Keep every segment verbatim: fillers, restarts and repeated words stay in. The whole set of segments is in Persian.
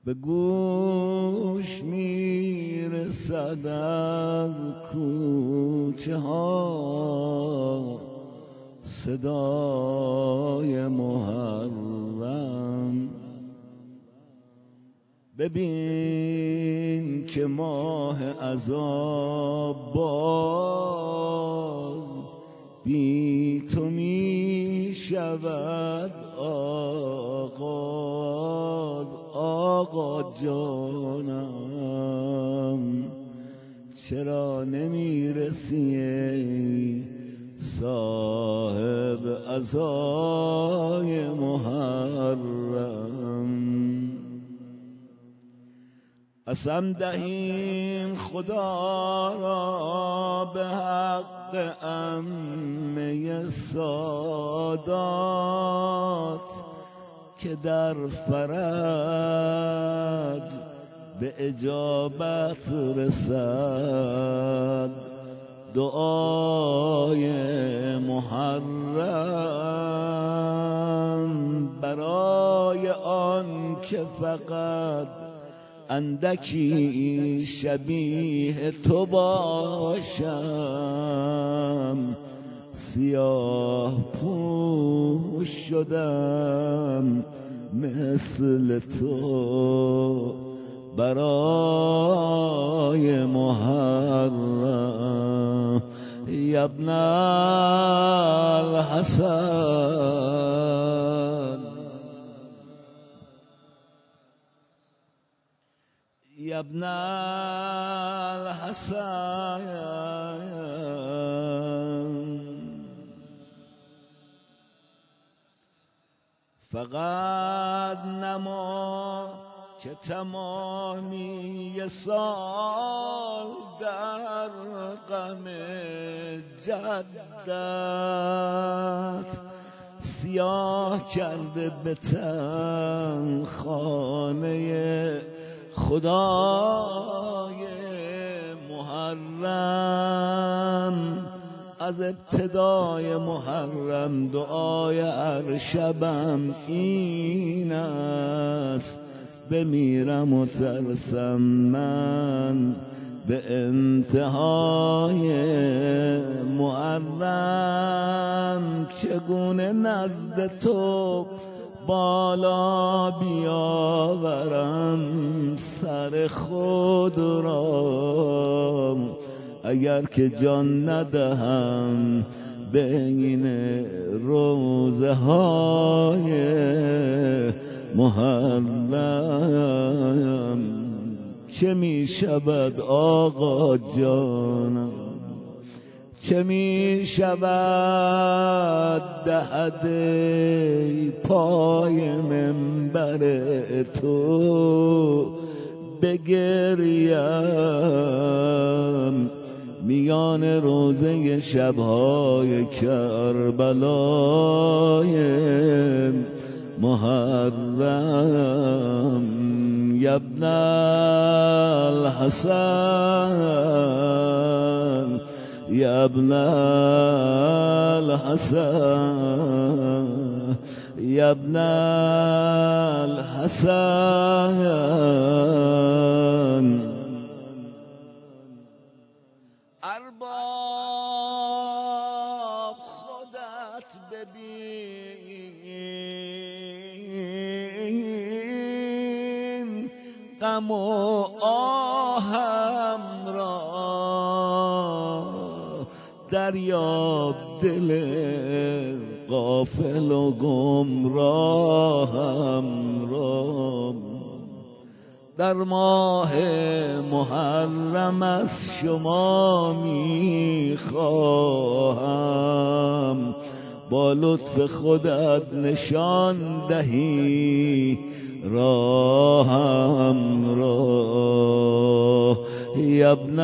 به گوش میرسد از کوچه ها صدای محرم. ببین که ماه عذاب باز بی تو می شود آغاز. آقا جانم چرا نمی رسی صاحب عزای محرم؟ قسم دهیم خدا را به حق عمه سادات که در فرج به اجابت رسد دعای محرم. برای آن که فقط اندکی شبیه تو باشم سیاه پوش شدم مثل تو برای محرم. یا ابن الحسن یا ابن الحسن فقط نما که تمامی سال در غم جدت سیاه کرده به تن خانه خدای محرم. از ابتدای محرم دعای هر شبم این است بمیرم و ترسم من به انتهای محرم. چگونه نزد تو بالا بیاورم سر خود را اگر که جان ندهم بین روزه های محرم. چه می شود آقا جانم چه می شود دهده پای منبر تو بگریم میان روزه شبهای کربلای محرم. یا ابن الحسن یا ابن الحسن یا ابن الحسن. ارباب خودت ببین غم و آهم را دریاب دل غافل و گمراهم را. در ماه محرم از شما میخواهم با لطف خودت نشان دهی راهم را. یا ابن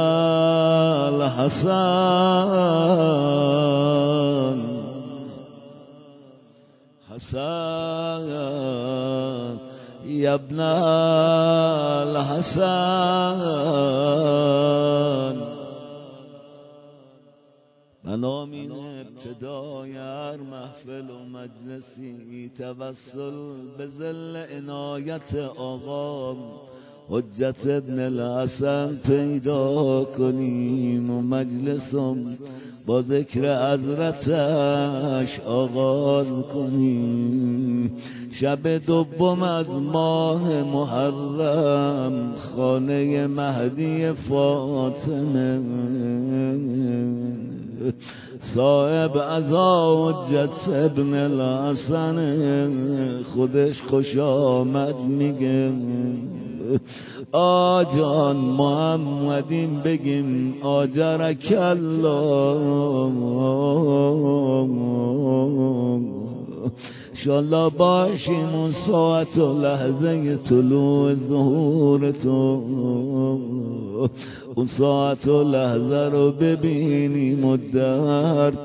الحسن حسن یا ابن الحسن. من آمین ابتدای هر محفل و مجلسی توسل به ظل عنایت آقا حجت ابن الحسن پیدا کنیم و مجلسم با ذکر حضرتش آغاز کنیم. شب دوم از ماه محرم خانه مهدی فاطمه صاحب عزا حجت ابن الحسن خودش خوش آمد میگه آجان محمدیم بگیم آجرک الله انشالله باشیم اون ساعت و لحظه طلوع ظهور تو، اون ساعت و لحظه رو ببینیم و درک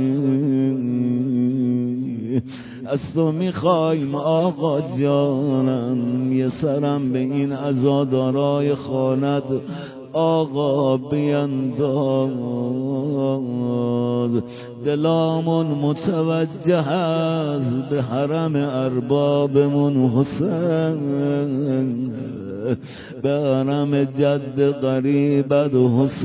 کنیم. از تو میخوایم آقا جانم یه سرم به این عزادارای خاند آقا بینداز. دلامون متوجه است به حرم اربابمون حسین، به حرم جد قریبت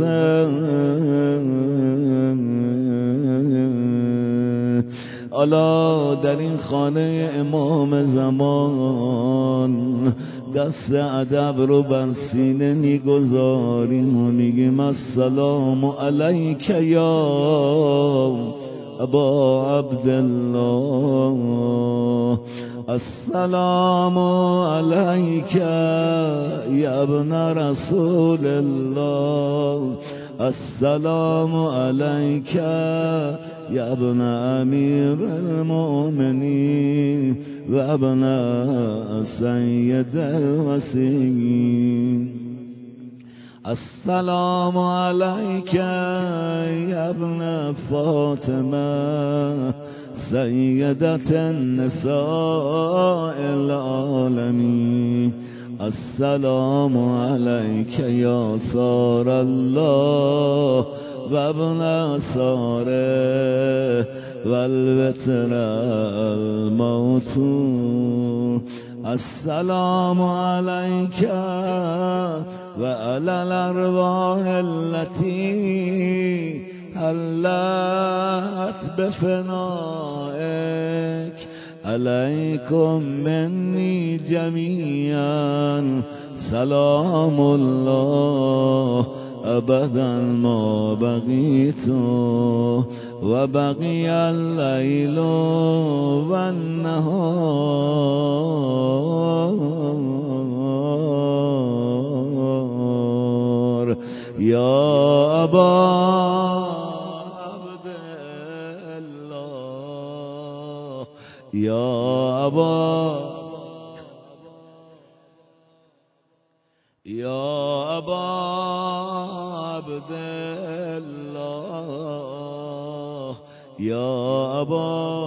حسین. حالا در این خانه امام زمان دست ادب رو بر سینه میگذاریم و میگیم السلام علیک یا ابا عبدالله، السلام علیک یا ابن رسول الله، السلام علیک یا ابن امیر المؤمنین و ابن سید الوصیین، السلام علیک یا ابن فاطمه سیدت النساء العالمین، السلام علیک یا سار الله و ابن ساره و الوتر الموتور، السلام علیک و علی الارواح التي حلت بفنائک، علیکم منی جمیعا سلام الله ابدا ما بقیت و بقی اللیل و النهار یا ابا عبدالله یا ابا یا ابا عبدالله یا ابا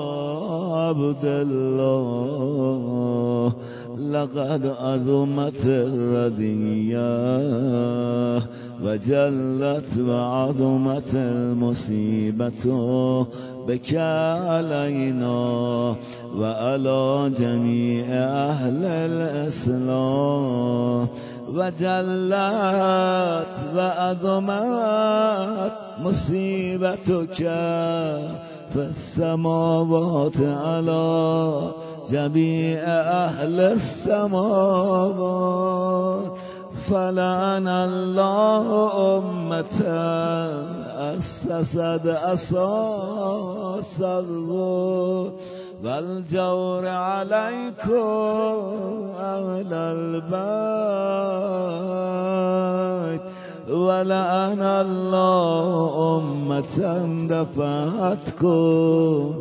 عبدالله، لقد عظمت الردیه و جلت و عظمت المصیبت بک علینا و علی جمیع اهل الاسلام، و جلت و عظمت مصیبتک فی السماوات علی جمیع اهل السماوات، فلعن الله امتا اسست اساس الظلم والجور علیکم اهل البیت، ولعن الله امتا دفعتکم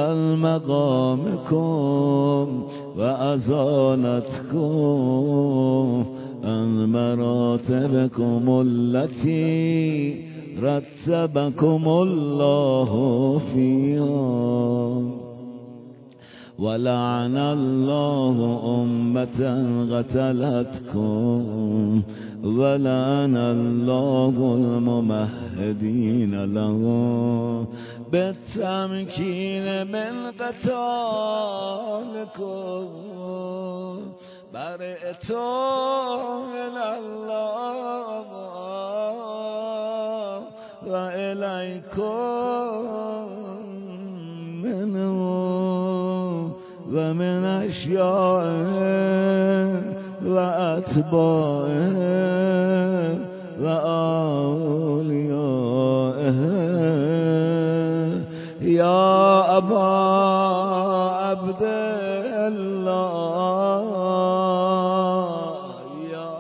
المقامکم و ازالتکم ان مراتبکم التي رتبکم الله فیها، ولعن الله امتا قتلتکم، ولعن الله الممهدین له به تمکین من قتال کن بر اطاعت الله و الیکم منه و من اشیائه و اتباعه و اولیائه یا ابا عبدالله یا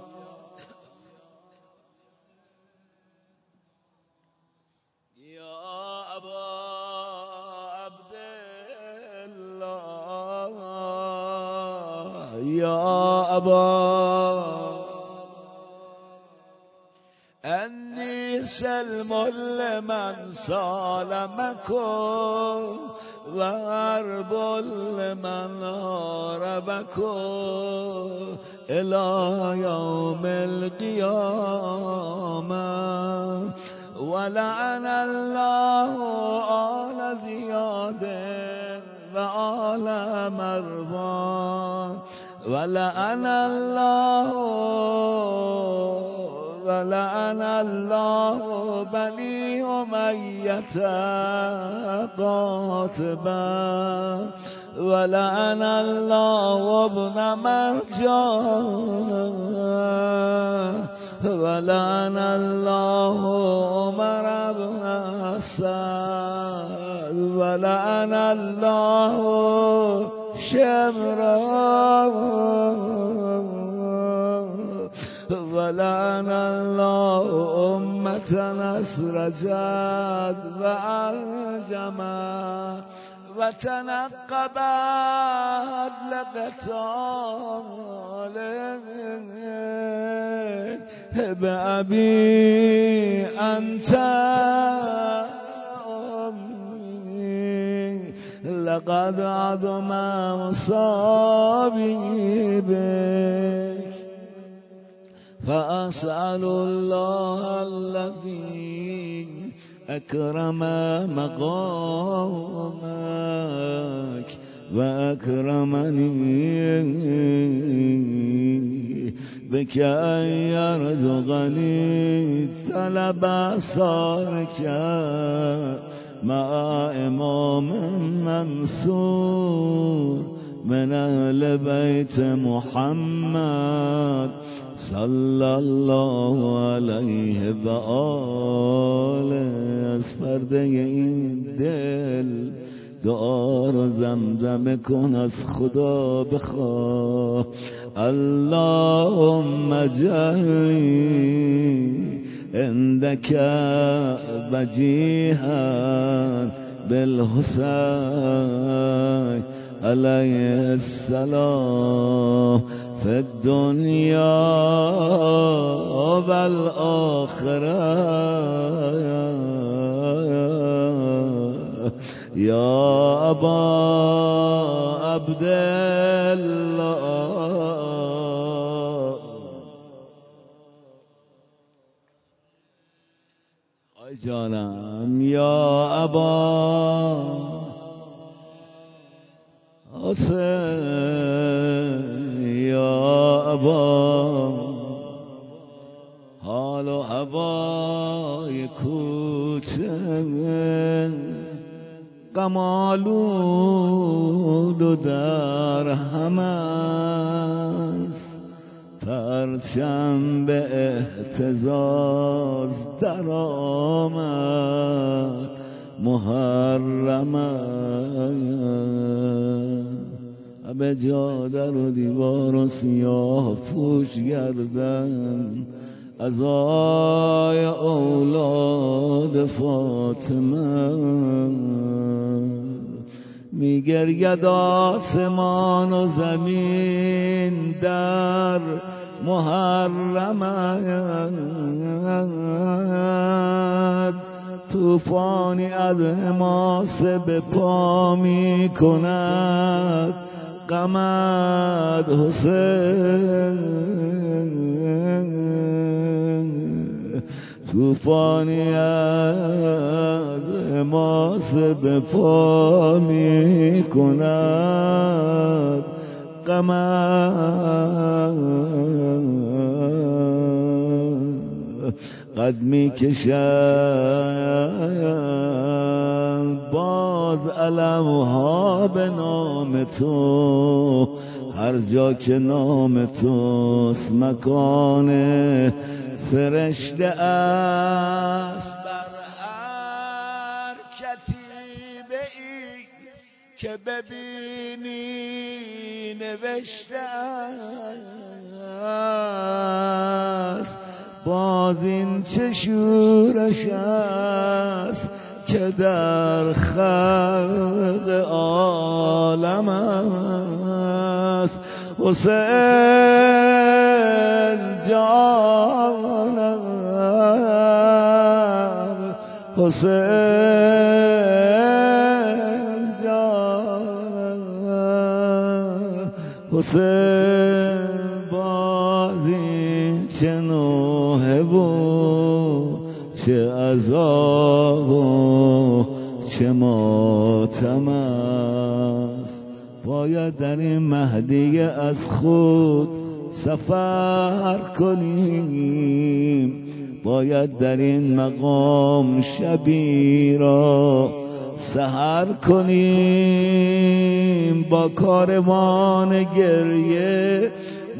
یا ابا عبدالله یا ابا انی سلم لمن سالمکم و حرب لمن حاربکم الی یوم القیامه ولعن الله آل زیاد و آل مروان ولعن الله ولعن الله بني أمية قاتبا ولعن الله ابن مرجان ولعن الله عمر بن اسد ولعن الله شمرا ولعن الله أمة أسرجت وأنجمت وتنقبت لقتال بأبي أنت أمي لقد عظم مصابي بك فأسأل الله الذي أكرم مقامك وأكرمني بك أن يرزقني طلب أسرارك مع إمام منصور من أهل بيت محمد صلی الله علیه و آله. از پرده این دل دعا رو زمزمه کن، از خدا بخواه. اللهم اجعلنی عندك وجیها بالحسین علیه السلام فی الدنیا والآخرة یا ابا عبدالله. آی جانم یا ابا حسین، یا ابا حال و هوای کوچه غم‌آلود و در هم است، پرچم به اهتزاز در آمد محرم به جا در و دیوار و سیاه پوش گردن عزای اولاد فاطمه میگرید آسمان و زمین در محرمت، طوفانی از حماسه به پا می کند غمت حسین، توفانی از حماس به پا می کند قمر قد می کشند باز علمها به نام تو، هر جا که نام توست مکان فرشته است. بر هر کتیبه ای که ببینی نوشته است، باز این چه شورش است که در خلق عالم است. حسین جانم، حسین جانم، حسین بازی چه نوحه بود، چه عذاب و چه ماتم است. باید در این مهدی از خود سفر کنیم، باید در این مقام شبی را سحر کنیم. با کاروان گریه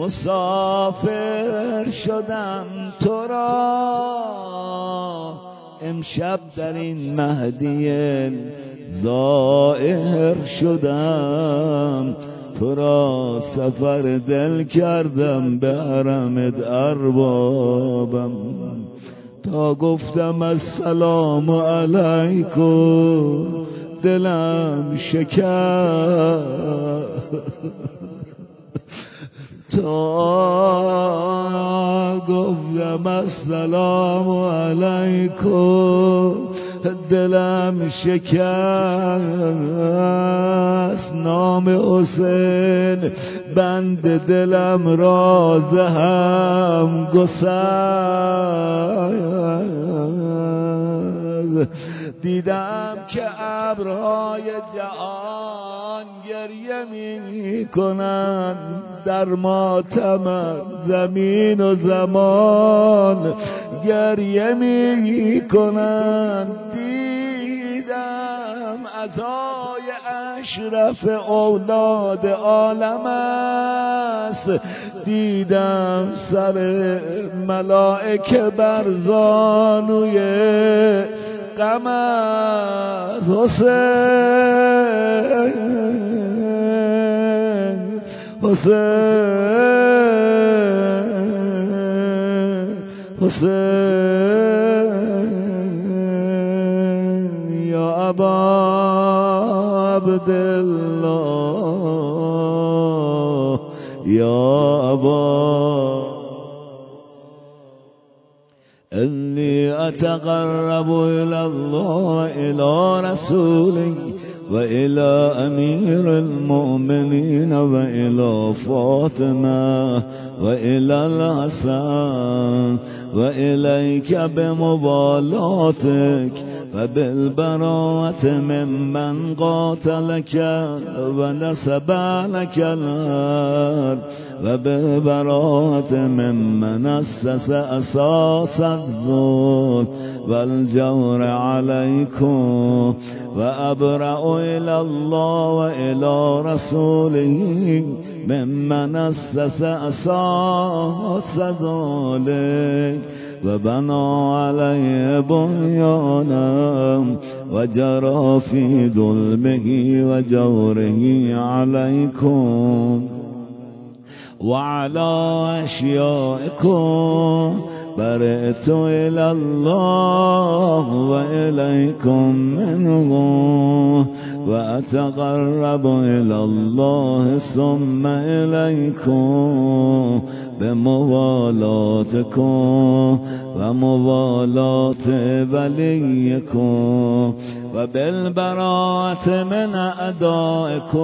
مسافر شدم تو را، امشب در این مهدی ظاهر شدم تو را. سفر دل کردم به حرمت اربابم، تا گفتم السلام علیکم دلم شکر، تا گفتم السلام علیکم دلم شکست. نام حسین بند دلم را هم گسست. دیدم که ابرهای جهان گریه می کنند، در ماتم زمین و زمان گریه می کنند. دیدم عزای اشرف اولاد عالم است، دیدم سر ملائکه بر زانوی قمر. حسین حسین حسین یا ابا عبدالله، یا ابا إني أتقرب إلى الله إلى رسوله وإلى أمير المؤمنين وإلى فاطمة وإلى الحسن وإليك بمبالاتك وبالبراءة ممن قاتلك ونسب لك الأرض وبالبراءة ممن أسس أساس الظلم والجور عليكم، وأبرأ إلى الله وإلى رسوله ممن أسس أساس ذلك وبنى عليه بنيانا وجرى في ظلمه وجوره عليكم وعلى أشيائكم. برئت إلى الله وإليكم منه، وأتقرب إلى الله ثم إليكم بموالاتكم وموالات وليكم وبالبراءة من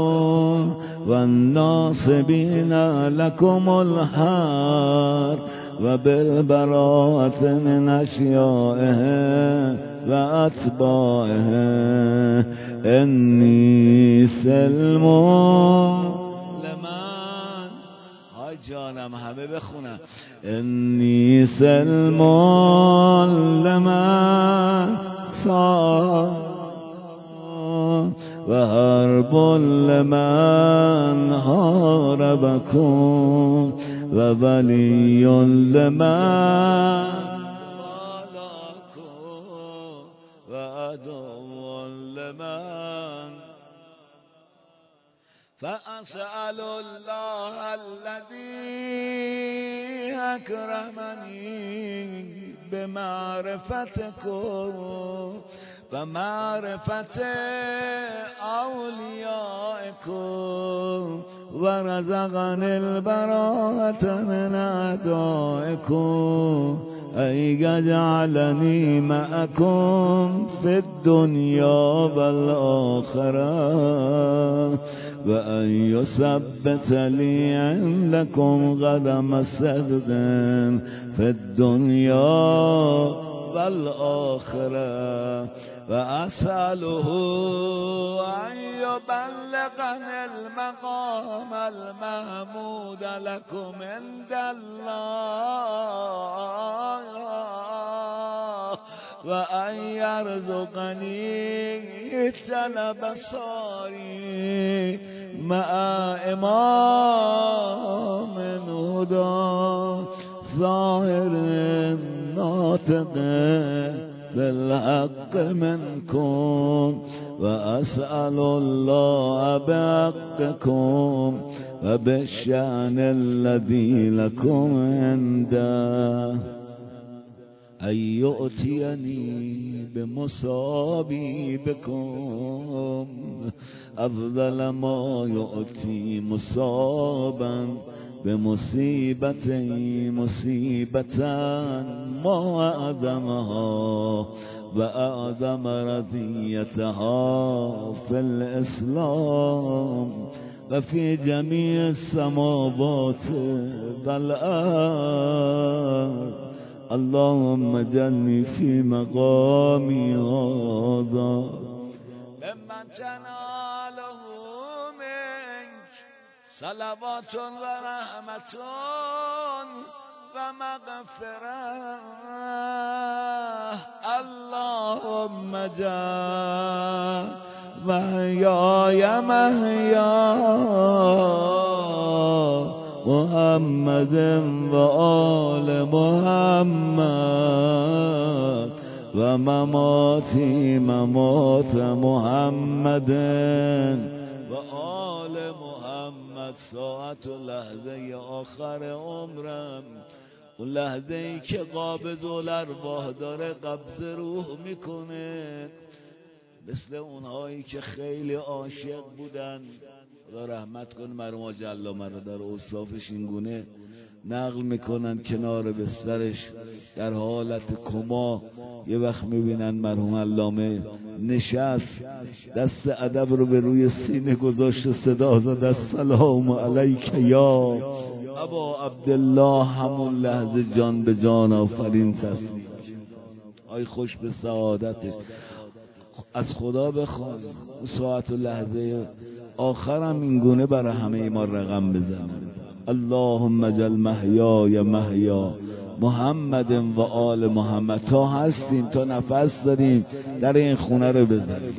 أعدائكم والناصبين لكم الحرب وبالبراءة من أشيائه وأتباعه. إني سلم لمن های جانم همه بخونم. إني سلم لمن صار وحرب لمن حاربكم وولي لمن والاكم وعدو لمن. فأسأل الله الذي أكرمني بمعرفتكم ومعرفة أوليائكم ورزقني البراءة من أعدائكم أن يجعلني معكم في الدنيا والآخرة وأن يثبت لي عندكم قدم صدق في الدنيا والآخرة. وأسأله أن يبلغني المقام المحمود لكم عند الله وأن يرزقني طلب صاري مع إمام هدى ظاهر ناطق بالحق منكم. وأسأل الله بحقكم وبالشأن الذي لكم عنده أن يؤتيني بمصابي بكم أفضل ما يؤتي مصابا بمصيبتي مصيبة ما أعظمها وأعظم رضيتها في الإسلام وفي جميع السماوات والأرض. اللهم اجعلني في مقامي هذا ممن تناله منك صلوات ورحمة ومغفرة. اللهم اجعل محياي محيا محمد وآل محمد ومماتي ممات محمد وآل محمد. ساعت و لحظه آخر عمرم، اون لحظه ای که قابض الارواح داره قبض روح میکنه، مثل اونهایی که خیلی عاشق بودن، خدا رحمت کنه مرحوم حاجی علامه رو، در اوصافش اینگونه نقل میکنن کنار بسترش در حالت کما یه وقت میبینن مرحوم علامه نشست، دست ادب رو به روی سینه گذاشت، صدا زد السلام علیک یا ابا عبدالله. همون لحظه جان به جان آفرین تسلیم. آی خوش به سعادتش. از خدا بخوان ساعت و لحظه آخرم اینگونه برای همه ما رقم بزنن. اللهم اجعل محیای محیا محمد و آل محمد. تا هستیم، تا نفس داریم، در این خونه رو بزنیم.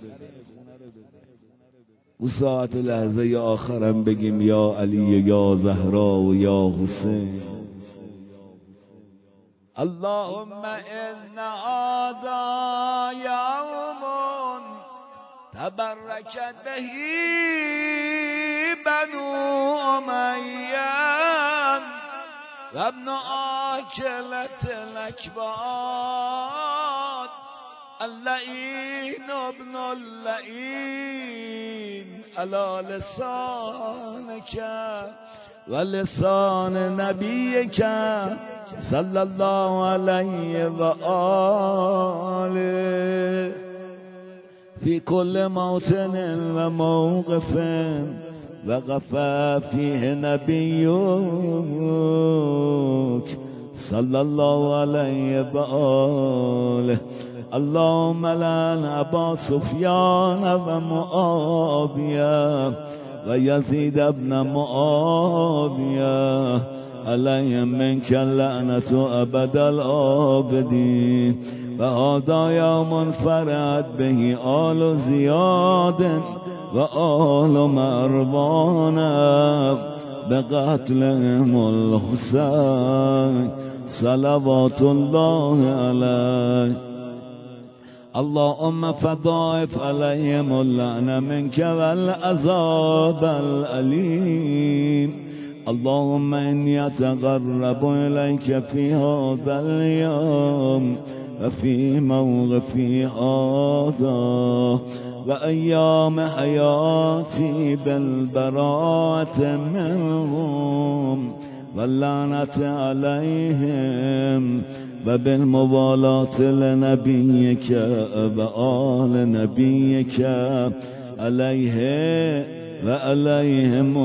او ساعت و لحظه آخرم بگیم یا علی یا زهرا و یا حسین. اللهم ان هذا یوم تبرکت به بنو امیه و ابن آکلة الاکباد اللعین ابن اللعین علی لسانک و لسان نبیک صلی الله علیه و آله فی کل موطن و موقف وقف فیه نبیک صلى الله عليه وآله. اللهم لعن أبا سفيان ومعاوية ويزيد بن معاوية عليهم منك اللعنة أبد الآبدين. وهذا يوم فرحت به آل زياد وآل مروان بقتلهم الحسين صلوات الله عليه. اللهم فضاعف عليهم اللعنة منك والعذاب الأليم. اللهم إني أتقرب إليك في هذا اليوم وفي موقفي هذا وأيام حياتي بالبراءة منهم واللعنة عليهم وبالموالاة لنبيك وآل نبيك عليه وعليهم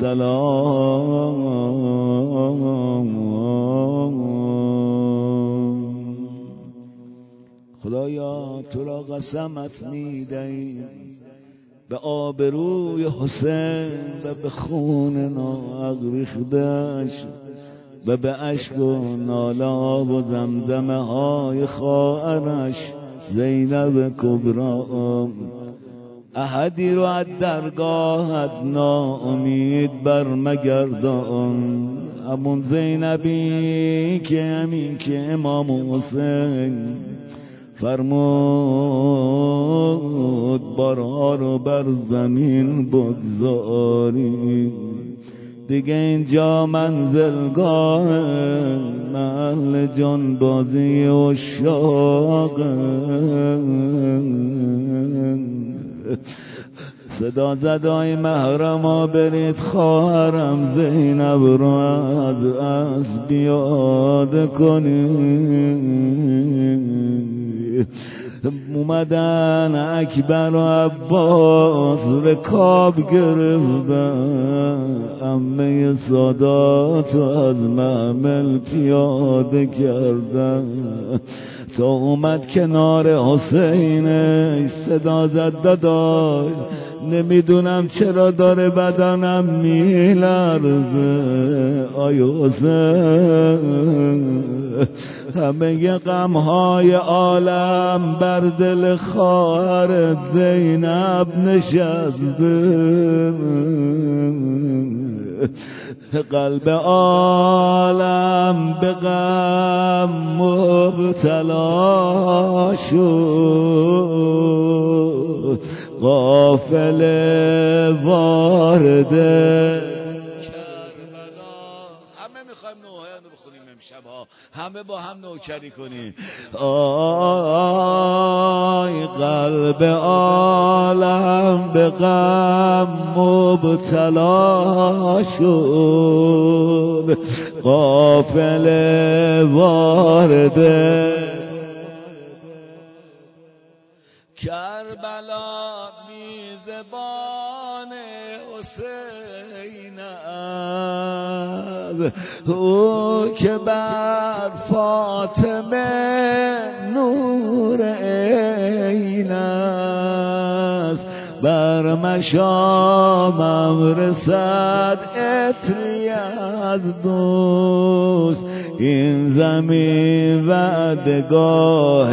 السلام. خدایا تو را قسمت میدهیم به آبروی حسین و به خون ناحق ریخته‌اش و به اشک و ناله و زمزمه های خواهرش زینب کبری. احدی رو از درگاهت ناامید بر مگردان. همون زینبی که همین که امام حسین فرمود بارها رو بر زمین بگذاری. دیگه اینجا منزلگاه محل جانبازی عشاق. صدا زدای محرما برید خواهرم زینب رو از از بیاد کنید. اومدن اکبر و عباس رکاب گرفتن، عمه سادات از محمل پیاده کردن تا اومد کنار حسین. صدا زد داداش نمیدونم چرا داره بدنم میلرزه آی حسین. همه غمهای عالم بر دل خواهر زینب نشسته. قلب عالم به غم مبتلا شد. قافله وارده همه با هم نوکری کنیم. آی قلب عالم به غم مبتلا شد. قافله وارده کربلا میزبان حسین است، او که بر فاطمه نور عین است. بر مشامم رسد عطری از دوست، این زمین وعدگاه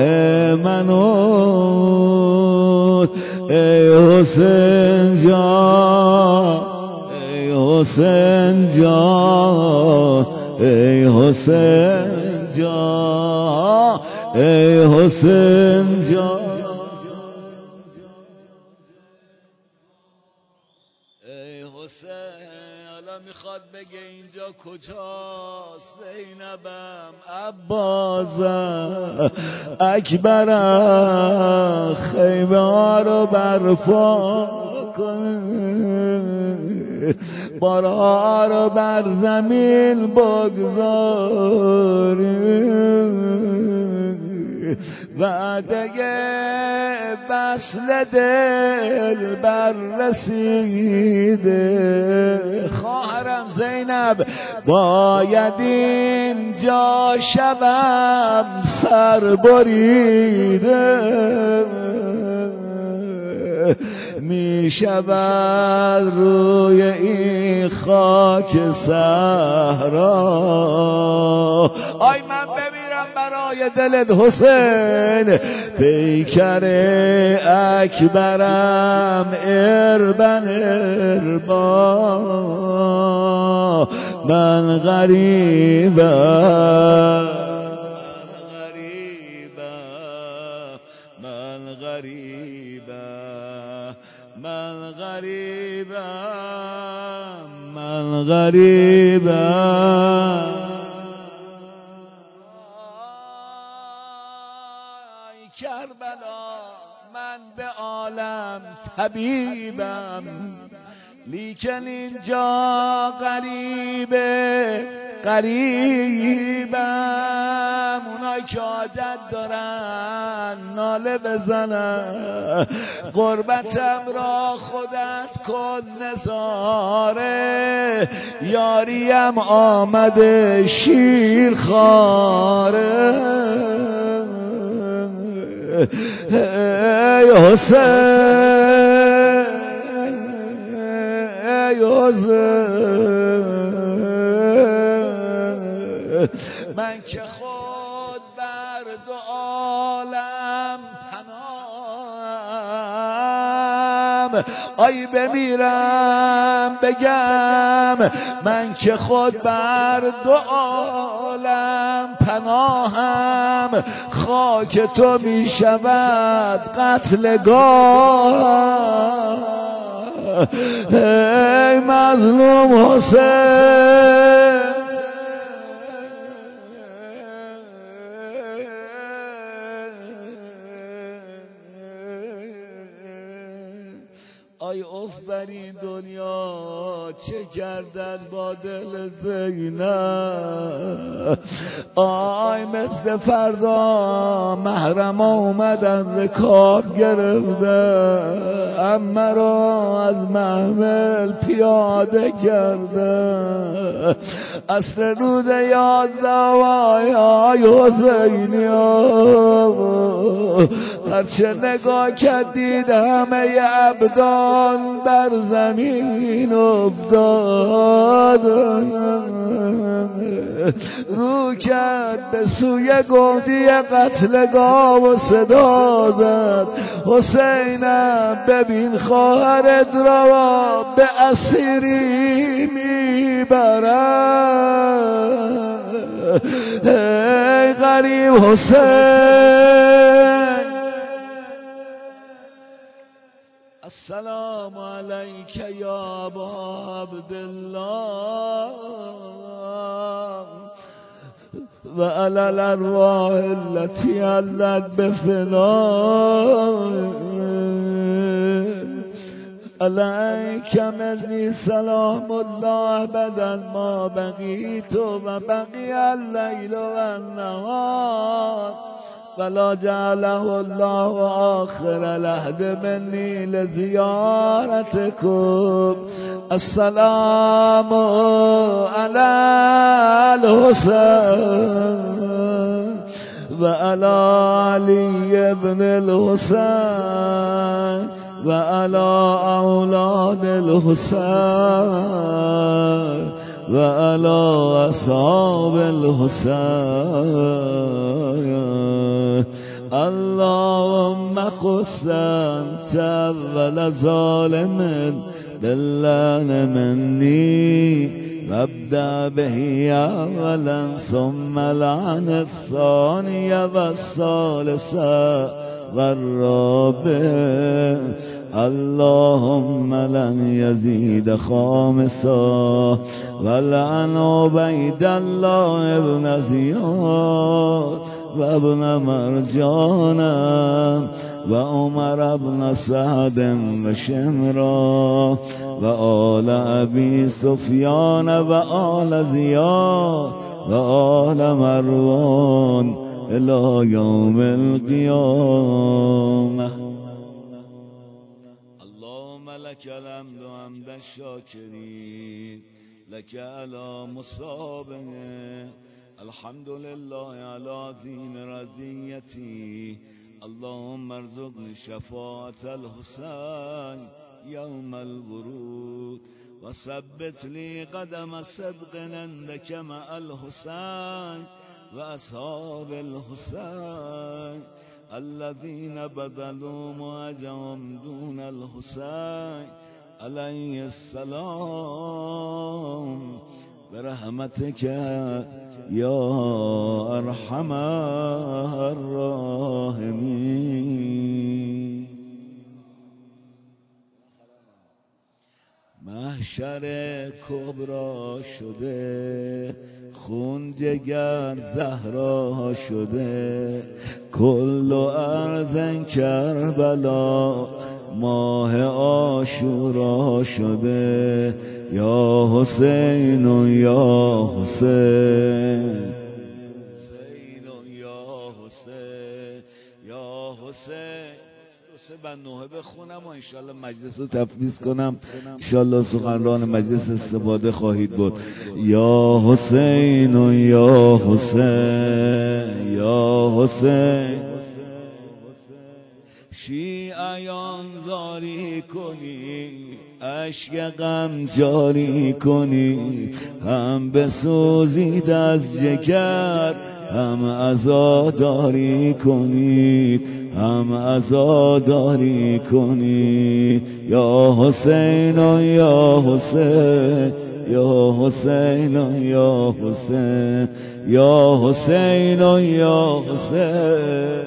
منوست. ای حسین جان ای حسین جان ای حسین جان ای حسین جان ای حسین. حالا میخواد بگه اینجا کجاست؟ زینبم عباسم اکبرم خیمه ها رو برپا کن، بارها رو بر زمین بگذاری. وعده وصل دل بر رسیده. خواهرم زینب باید اینجا شبم سر بریده می شود روی این خاک صحرا. آی من بمیرم برای دلت حسین، پیکر اکبرم اربن اربا. من غریبم من غریبم من غریبم من غریبم. کربلا من به عالم طبیبم، لیکن اینجا غریبه غریبم. اونایی که عادت دارن ناله بزنن غربتم را خودت کن نظاره، یاریم آمده شیر خاره. ای حسین ای حسین، من که خود بر دو عالم پناهم. آی بمیرم بگم من که خود بر دو عالم پناهم، خاک تو می شود قتلگاه. ای مظلوم حسین آی اف بر این دنیا چه کردن با دل زینب. آی مثل فردا محرم اومدن رکاب گرفتن، امه را از محمل پیاده کردن. عصر روز یازده وای آی حسینی هرچه نگاه کردید همه عبدان بر زمین افتاد. رو کرد به سوی گودی قتلگاه و صدا زد حسینم ببین خواهرت را به اسیری میبرد. ای غریب حسین السلام علیک یا ابا عبدالله و علی الارواح التي علت بفنای علیک منی سلام الله ابدا ما بقیت و بقی اللیل و النهار ولا جعله الله آخر العهد منی لزیارتکم. السلام علی الحسین و علی علی ابن الحسین و علی اولاد الحسین و علی اصحاب الحسین. اللهم خص انت اول ظالم باللعن مني وابدأ به اولا ثم لعن الثاني والثالث والرابع. اللهم لن يزيد خامسا ولعن عبيد الله ابن زياد وابن مرجانا وعمر ابن سعد وشمرا وآل أبي سفيان وآل زياد وآل مروان إلى يوم القيامة. اللهم لك الحمد حمد الشاكرين لك على مصابه الحمد لله على دين رضيتي اللهم ارزقني شفاعة الحسين يوم الورود وثبت لي قدم صدق عندك مع الحسين وأصحاب الحسين الذين بذلوا معجهم دون الحسين عليه السلام برحمتك يا أرحم الراحمين. محشر کبرا شده خون جگر زهرا شده کل ارض کربلا ماه عاشورا شده یا حسین و یا حسین یا حسین یا حسین سه بنوه بخونم و انشالله مجلس رو تفویض کنم. انشالله سخنران مجلس استفاده خواهید بود. یا حسین و یا حسین یا حسین شیعیان زاری کنی اشک غم جاری کنی هم بسوزید از جگر هم عزاداری کنی هم عزاداری کنی یا حسین و یا حسین یا حسین و یا حسین یا حسین و یا حسین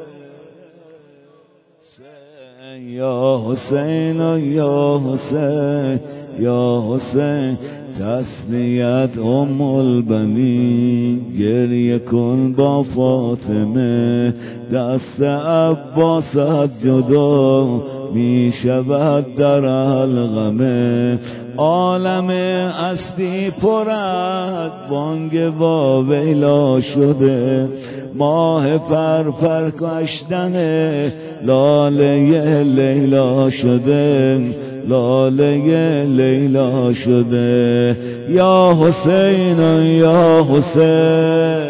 یا حسین و یا حسین یا حسین تسلیت ام البنین گریه کن با فاطمه دست عباست جدا می شود در الغمه عالم هستی پرد بانگ واویلا شده ماه پرپر کشتن لاله لیلا شده لاله لیلا شده یا حسین یا حسین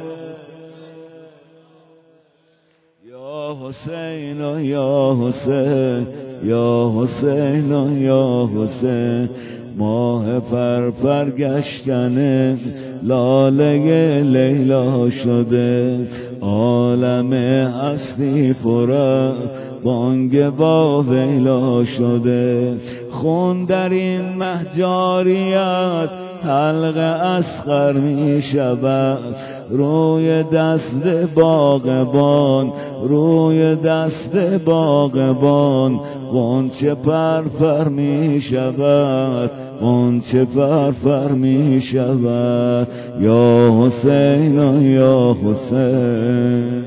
یا حسین یا حسین یا حسین یا حسین ماه پرپر گشتن لاله لیلا شده عالم هستی پره بانگ با ویلا شده خون در این مهجاریت حلق اصغر می شود روی دست باغبان روی دست باغبان غنچه پرپر می شود غنچه پرپر می شود یا حسین یا حسین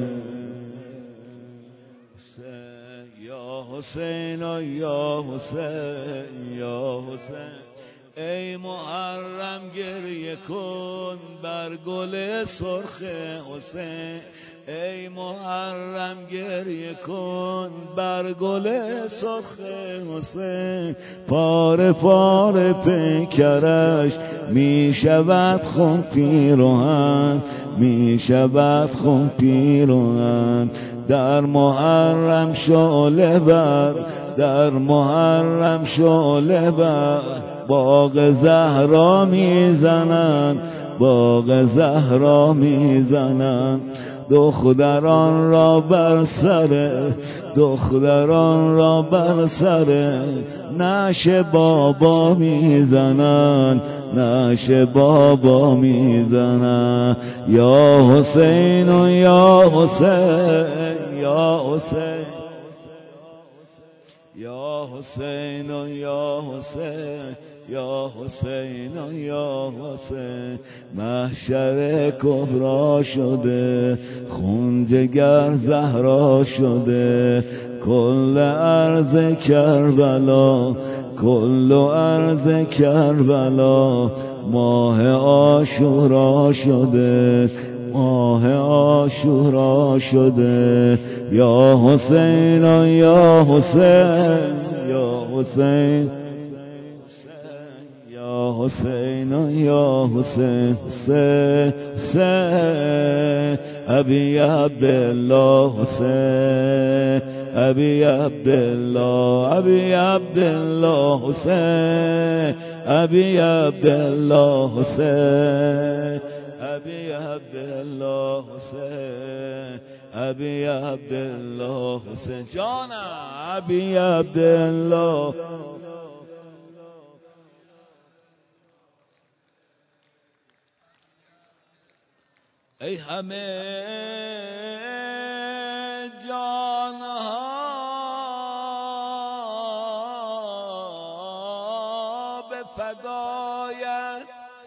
یا حسین یا حسین یا حسین ای محرم گریه کن بر گل سرخ حسین ای محرم گریه کن بر گل سرخ حسین پاره پاره پیکرش می شود خون پیروهن می شود خون پیروهن در محرم شعله بر در محرم شعله بر باغ زهرا میزنن باغ زهرا میزنن دختران را بر سر دختران را بر سر نعش بابا میزنن نعش بابا میزنن یا حسین و یا حسین یا حسین یا حسین و یا حسین یا حسین و یا حسین محشر کبرا شده خون جگر زهرا شده کل ارض کربلا کل ارض کربلا ماه عاشورا شده ماه عاشورا شده یا حسین و یا حسین یا حسین یا یا حسین یا حسین حسین حسین ابی عبدالله حسین ابی عبدالله ابی عبدالله حسین ابی عبدالله حسین ابی عبدالله حسین ابی عبدالله حسین جانا ابی عبدالله. ای همه جانها به فدایت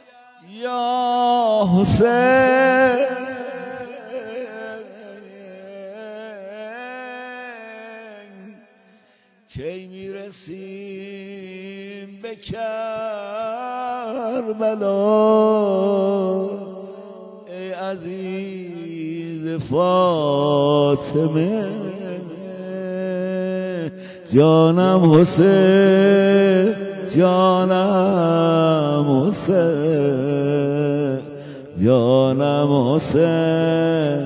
یا حسین کی میرسیم به کربلا ای عزیز فاطمه جانم حسین جانم حسین جانم حسین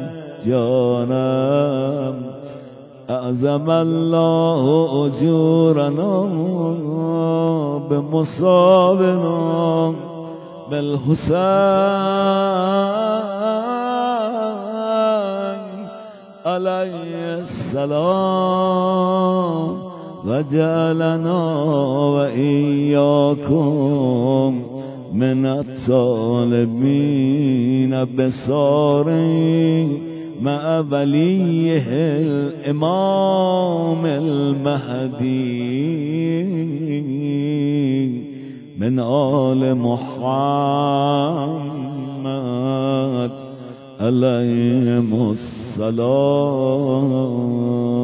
جانم اعظم الله اجورنا بمصابنا بالحسین علیه السلام و جعلنا و ایاکم من الطالبین بصاری مع ولیه الامام المهدی من آل محمد علیهم السلام.